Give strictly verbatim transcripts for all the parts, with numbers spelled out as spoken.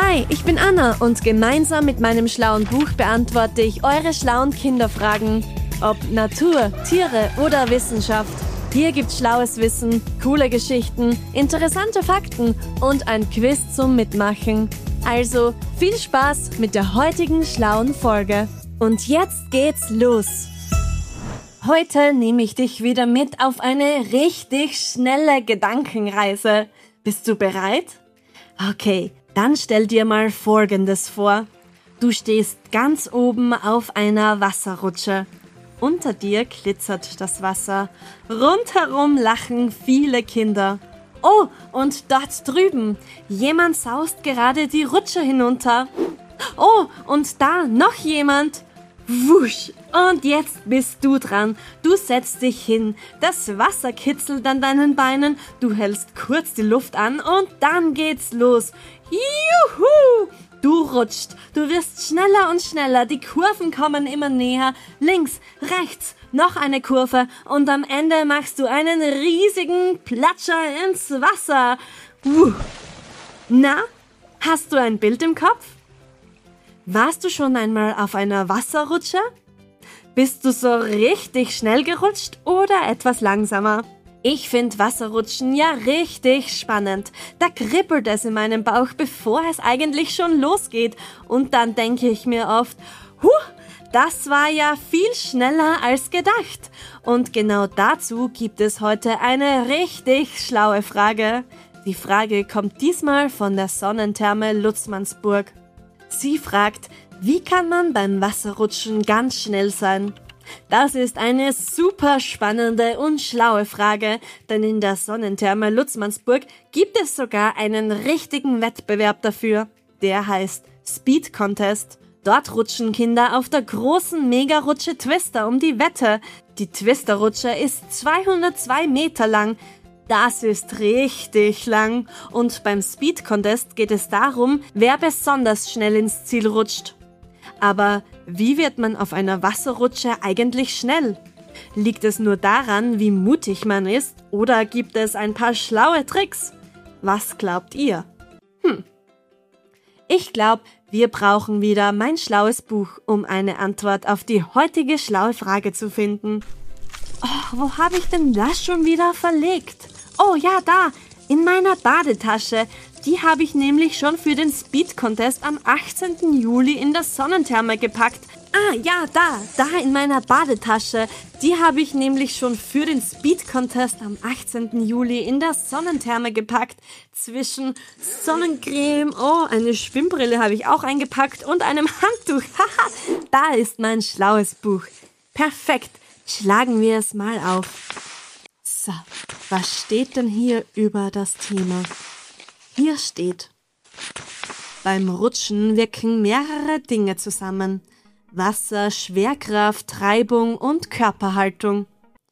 Hi, ich bin Anna und gemeinsam mit meinem schlauen Buch beantworte ich eure schlauen Kinderfragen. Ob Natur, Tiere oder Wissenschaft. Hier gibt's schlaues Wissen, coole Geschichten, interessante Fakten und ein Quiz zum Mitmachen. Also viel Spaß mit der heutigen schlauen Folge. Und jetzt geht's los. Heute nehme ich dich wieder mit auf eine richtig schnelle Gedankenreise. Bist du bereit? Okay, dann stell dir mal Folgendes vor. Du stehst ganz oben auf einer Wasserrutsche. Unter dir glitzert das Wasser. Rundherum lachen viele Kinder. Oh, und dort drüben. Jemand saust gerade die Rutsche hinunter. Oh, und da noch jemand. Wusch, und jetzt bist du dran. Du setzt dich hin. Das Wasser kitzelt an deinen Beinen. Du hältst kurz die Luft an und dann geht's los. Juhu! Du rutscht. Du wirst schneller und schneller. Die Kurven kommen immer näher. Links, rechts, noch eine Kurve. Und am Ende machst du einen riesigen Platscher ins Wasser. Wuh. Na, hast du ein Bild im Kopf? Warst du schon einmal auf einer Wasserrutsche? Bist du so richtig schnell gerutscht oder etwas langsamer? Ich finde Wasserrutschen ja richtig spannend. Da kribbelt es in meinem Bauch, bevor es eigentlich schon losgeht. Und dann denke ich mir oft, huh, das war ja viel schneller als gedacht. Und genau dazu gibt es heute eine richtig schlaue Frage. Die Frage kommt diesmal von der Sonnentherme Lutzmannsburg. Sie fragt, wie kann man beim Wasserrutschen ganz schnell sein? Das ist eine super spannende und schlaue Frage, denn in der Sonnentherme Lutzmannsburg gibt es sogar einen richtigen Wettbewerb dafür. Der heißt Speed Contest. Dort rutschen Kinder auf der großen Mega-Rutsche Twister um die Wette. Die Twister-Rutsche ist zweihundertzwei Meter lang. Das ist richtig lang. Und beim Speed Contest geht es darum, wer besonders schnell ins Ziel rutscht. Aber wie wird man auf einer Wasserrutsche eigentlich schnell? Liegt es nur daran, wie mutig man ist, oder gibt es ein paar schlaue Tricks? Was glaubt ihr? Hm. Ich glaube, wir brauchen wieder mein schlaues Buch, um eine Antwort auf die heutige schlaue Frage zu finden. Oh, wo habe ich denn das schon wieder verlegt? Oh ja, da, in meiner Badetasche. Die habe ich nämlich schon für den Speed Contest am achtzehnten Juli in der Sonnentherme gepackt. Ah, ja, da, da in meiner Badetasche. Die habe ich nämlich schon für den Speed Contest am achtzehnten Juli in der Sonnentherme gepackt. Zwischen Sonnencreme, oh, eine Schwimmbrille habe ich auch eingepackt und einem Handtuch. Haha, da ist mein schlaues Buch. Perfekt, schlagen wir es mal auf. So, was steht denn hier über das Thema? Hier steht: Beim Rutschen wirken mehrere Dinge zusammen. Wasser, Schwerkraft, Reibung und Körperhaltung.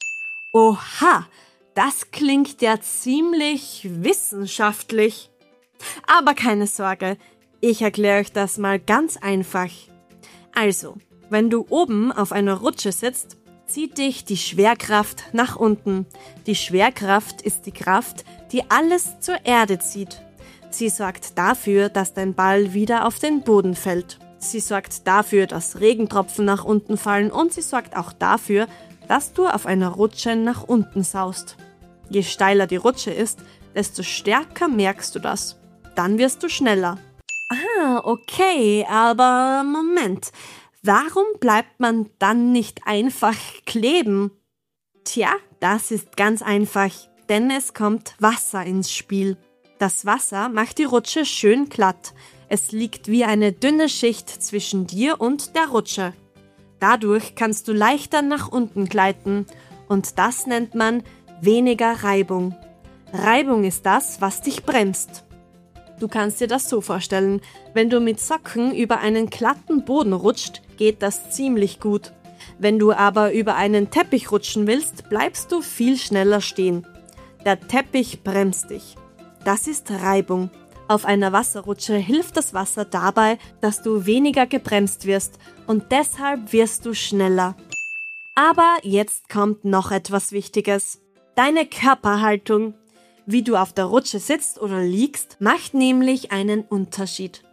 Oha, das klingt ja ziemlich wissenschaftlich. Aber keine Sorge, ich erkläre euch das mal ganz einfach. Also, wenn du oben auf einer Rutsche sitzt, zieht dich die Schwerkraft nach unten. Die Schwerkraft ist die Kraft, die alles zur Erde zieht. Sie sorgt dafür, dass dein Ball wieder auf den Boden fällt. Sie sorgt dafür, dass Regentropfen nach unten fallen und sie sorgt auch dafür, dass du auf einer Rutsche nach unten saust. Je steiler die Rutsche ist, desto stärker merkst du das. Dann wirst du schneller. Ah, okay, aber Moment. Warum bleibt man dann nicht einfach kleben? Tja, das ist ganz einfach, denn es kommt Wasser ins Spiel. Das Wasser macht die Rutsche schön glatt. Es liegt wie eine dünne Schicht zwischen dir und der Rutsche. Dadurch kannst du leichter nach unten gleiten und das nennt man weniger Reibung. Reibung ist das, was dich bremst. Du kannst dir das so vorstellen, wenn du mit Socken über einen glatten Boden rutscht, geht das ziemlich gut. Wenn du aber über einen Teppich rutschen willst, bleibst du viel schneller stehen. Der Teppich bremst dich. Das ist Reibung. Auf einer Wasserrutsche hilft das Wasser dabei, dass du weniger gebremst wirst und deshalb wirst du schneller. Aber jetzt kommt noch etwas Wichtiges. Deine Körperhaltung. Wie du auf der Rutsche sitzt oder liegst, macht nämlich einen Unterschied.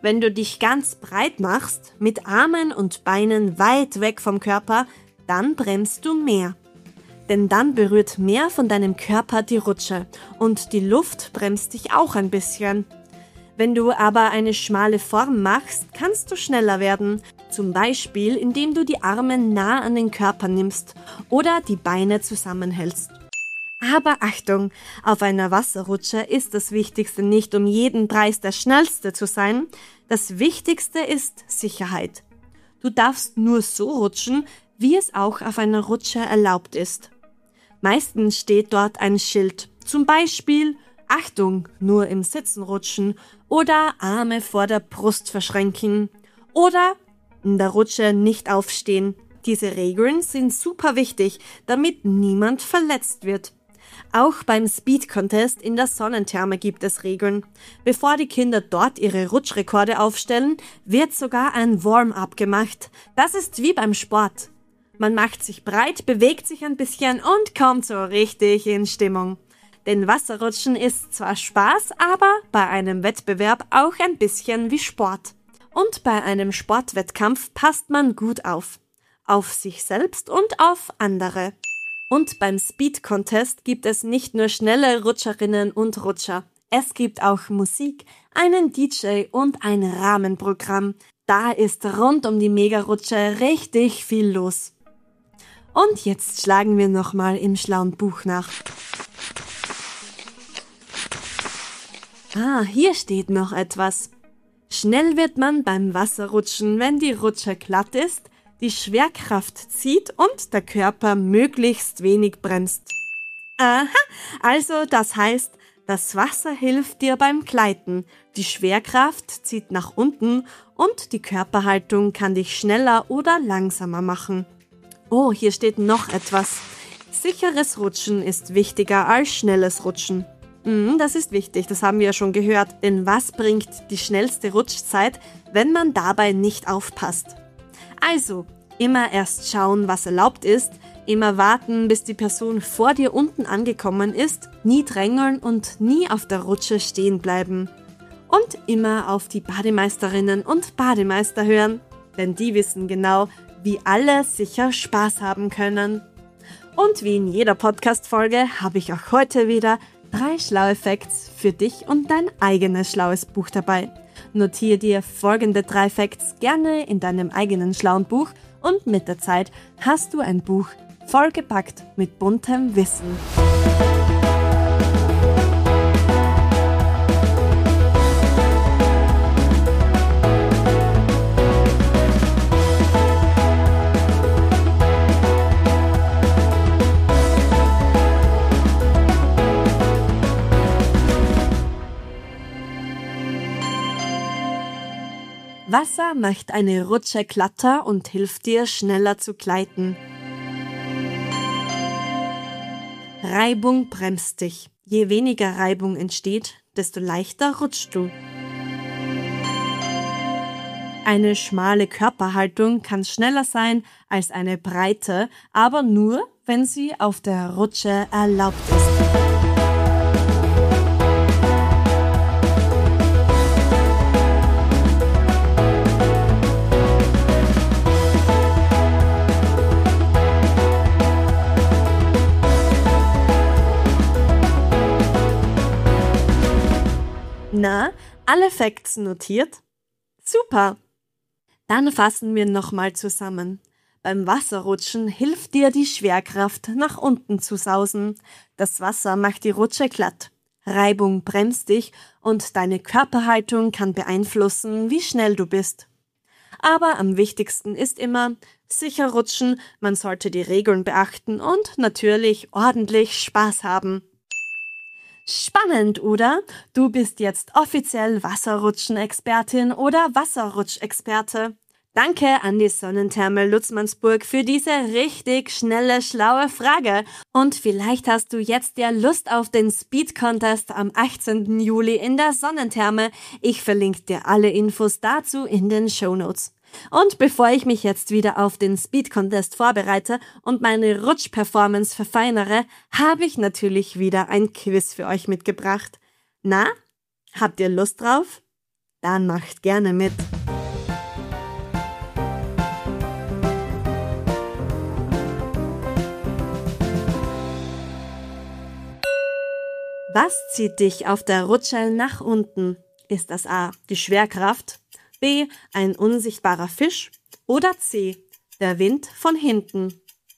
Wenn du dich ganz breit machst, mit Armen und Beinen weit weg vom Körper, dann bremst du mehr. Denn dann berührt mehr von deinem Körper die Rutsche und die Luft bremst dich auch ein bisschen. Wenn du aber eine schmale Form machst, kannst du schneller werden. Zum Beispiel, indem du die Arme nah an den Körper nimmst oder die Beine zusammenhältst. Aber Achtung, auf einer Wasserrutsche ist das Wichtigste nicht um jeden Preis der Schnellste zu sein. Das Wichtigste ist Sicherheit. Du darfst nur so rutschen, wie es auch auf einer Rutsche erlaubt ist. Meistens steht dort ein Schild, zum Beispiel Achtung, nur im Sitzen rutschen oder Arme vor der Brust verschränken oder in der Rutsche nicht aufstehen. Diese Regeln sind super wichtig, damit niemand verletzt wird. Auch beim Speed Contest in der Sonnentherme gibt es Regeln. Bevor die Kinder dort ihre Rutschrekorde aufstellen, wird sogar ein Warm-up gemacht. Das ist wie beim Sport. Man macht sich breit, bewegt sich ein bisschen und kommt so richtig in Stimmung. Denn Wasserrutschen ist zwar Spaß, aber bei einem Wettbewerb auch ein bisschen wie Sport. Und bei einem Sportwettkampf passt man gut auf. Auf sich selbst und auf andere. Und beim Speed Contest gibt es nicht nur schnelle Rutscherinnen und Rutscher. Es gibt auch Musik, einen D J und ein Rahmenprogramm. Da ist rund um die Mega-Rutsche richtig viel los. Und jetzt schlagen wir nochmal im schlauen Buch nach. Ah, hier steht noch etwas. Schnell wird man beim Wasserrutschen, wenn die Rutsche glatt ist, die Schwerkraft zieht und der Körper möglichst wenig bremst. Aha, also das heißt, das Wasser hilft dir beim Gleiten, die Schwerkraft zieht nach unten und die Körperhaltung kann dich schneller oder langsamer machen. Oh, hier steht noch etwas. Sicheres Rutschen ist wichtiger als schnelles Rutschen. Mm, das ist wichtig, das haben wir ja schon gehört. Denn was bringt die schnellste Rutschzeit, wenn man dabei nicht aufpasst? Also, immer erst schauen, was erlaubt ist, immer warten, bis die Person vor dir unten angekommen ist, nie drängeln und nie auf der Rutsche stehen bleiben. Und immer auf die Bademeisterinnen und Bademeister hören, denn die wissen genau, wie alle sicher Spaß haben können. Und wie in jeder Podcast-Folge habe ich auch heute wieder drei schlaue Facts für dich und dein eigenes schlaues Buch dabei. Notiere dir folgende drei Facts gerne in deinem eigenen schlauen Buch und mit der Zeit hast du ein Buch vollgepackt mit buntem Wissen. Wasser macht eine Rutsche glatter und hilft dir, schneller zu gleiten. Reibung bremst dich. Je weniger Reibung entsteht, desto leichter rutschst du. Eine schmale Körperhaltung kann schneller sein als eine breite, aber nur, wenn sie auf der Rutsche erlaubt ist. Na, alle Facts notiert? Super! Dann fassen wir nochmal zusammen. Beim Wasserrutschen hilft dir die Schwerkraft, nach unten zu sausen. Das Wasser macht die Rutsche glatt. Reibung bremst dich und deine Körperhaltung kann beeinflussen, wie schnell du bist. Aber am wichtigsten ist immer, sicher rutschen, man sollte die Regeln beachten und natürlich ordentlich Spaß haben. Spannend, oder? Du bist jetzt offiziell Wasserrutschen-Expertin oder Wasserrutschexperte. Danke an die Sonnentherme Lutzmannsburg für diese richtig schnelle, schlaue Frage. Und vielleicht hast du jetzt ja Lust auf den Speed Contest am achtzehnten Juli in der Sonnentherme. Ich verlinke dir alle Infos dazu in den Shownotes. Und bevor ich mich jetzt wieder auf den Speed Contest vorbereite und meine Rutsch-Performance verfeinere, habe ich natürlich wieder ein Quiz für euch mitgebracht. Na, habt ihr Lust drauf? Dann macht gerne mit. Was zieht dich auf der Rutsche nach unten? Ist das A, die Schwerkraft, B, ein unsichtbarer Fisch oder C, der Wind von hinten?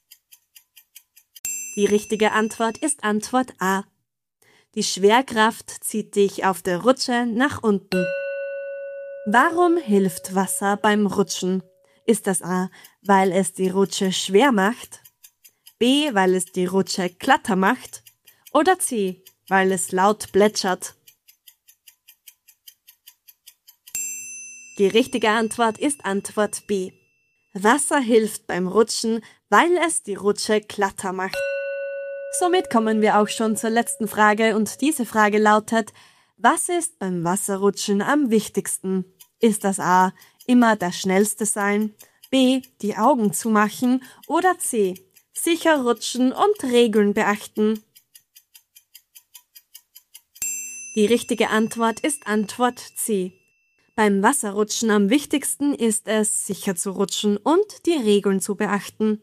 Die richtige Antwort ist Antwort A. Die Schwerkraft zieht dich auf der Rutsche nach unten. Warum hilft Wasser beim Rutschen? Ist das A, weil es die Rutsche schwer macht, B, weil es die Rutsche glatter macht oder C, weil es laut plätschert? Die richtige Antwort ist Antwort B. Wasser hilft beim Rutschen, weil es die Rutsche glatter macht. Somit kommen wir auch schon zur letzten Frage und diese Frage lautet: Was ist beim Wasserrutschen am wichtigsten? Ist das A, immer der Schnellste sein, B, die Augen zumachen oder C, sicher rutschen und Regeln beachten? Die richtige Antwort ist Antwort C. Beim Wasserrutschen am wichtigsten ist es, sicher zu rutschen und die Regeln zu beachten.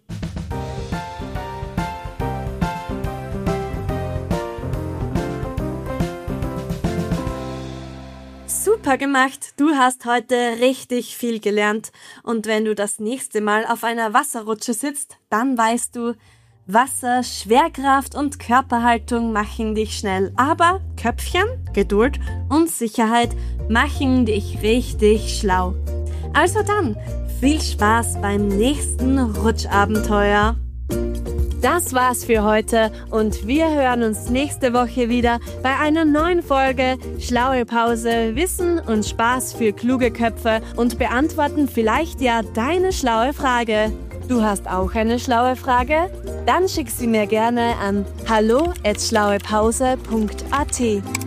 Super gemacht! Du hast heute richtig viel gelernt. Und wenn du das nächste Mal auf einer Wasserrutsche sitzt, dann weißt du, Wasser, Schwerkraft und Körperhaltung machen dich schnell, aber Köpfchen, Geduld und Sicherheit machen dich richtig schlau. Also dann, viel Spaß beim nächsten Rutschabenteuer. Das war's für heute und wir hören uns nächste Woche wieder bei einer neuen Folge Schlaue Pause, Wissen und Spaß für kluge Köpfe und beantworten vielleicht ja deine schlaue Frage. Du hast auch eine schlaue Frage? Dann schick sie mir gerne an hallo at schlauepause punkt at.